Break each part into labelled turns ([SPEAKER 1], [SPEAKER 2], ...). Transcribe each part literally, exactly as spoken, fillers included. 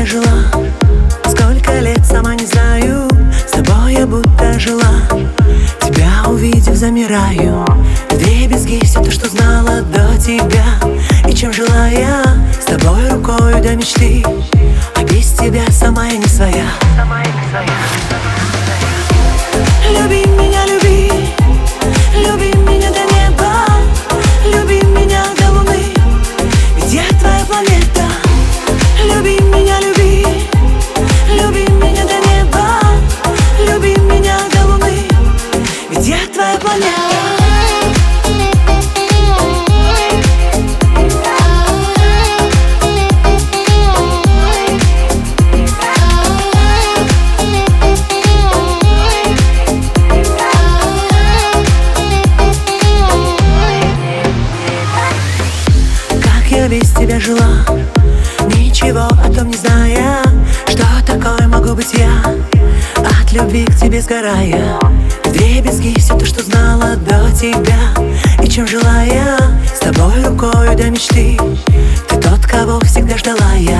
[SPEAKER 1] тебя жила, сколько лет, сама не знаю. С тобой я будто жила, тебя увидев, замираю. Вдребезги все то, что знала до тебя. И чем жила я, с тобой рукою до мечты. А без тебя сама я не своя. Люби меня, люби, люби меня до неба, люби меня до луны, ведь я твоя планета. Люби меня, люби, люби меня до неба, люби меня до луны, ведь я твоя планета. Я без тебя жила, ничего о том не зная, что такое могу быть я, от любви к тебе сгорая. Вдребезги все то, что знала до тебя. И чем жила я, с тобой рукою до мечты. Ты тот, кого всегда ждала я.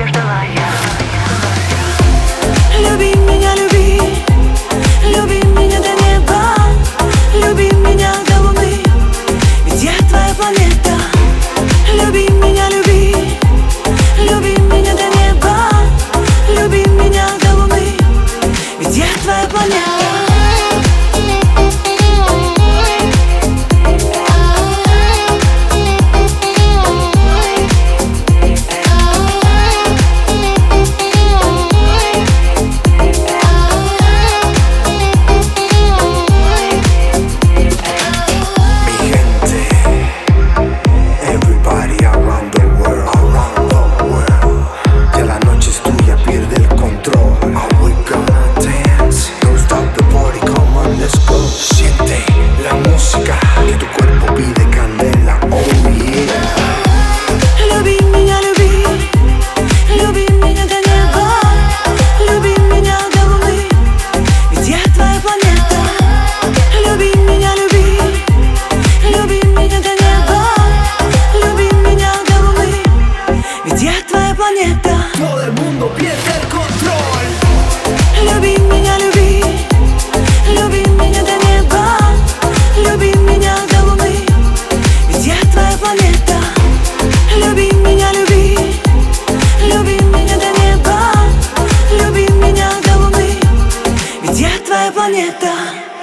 [SPEAKER 1] Люби меня, люби, люби меня до неба, люби меня до луны, ведь я твоя планета. Люби меня, люби, люби меня до неба, люби меня до луны, ведь я твоя планета.
[SPEAKER 2] Todo el mundo pierde el control.
[SPEAKER 1] Люби меня, люби, люби меня до неба, люби меня до луны, ведь я твоя планета. Люби меня, люби, люби меня до неба, люби меня до луны, ведь я твоя планета.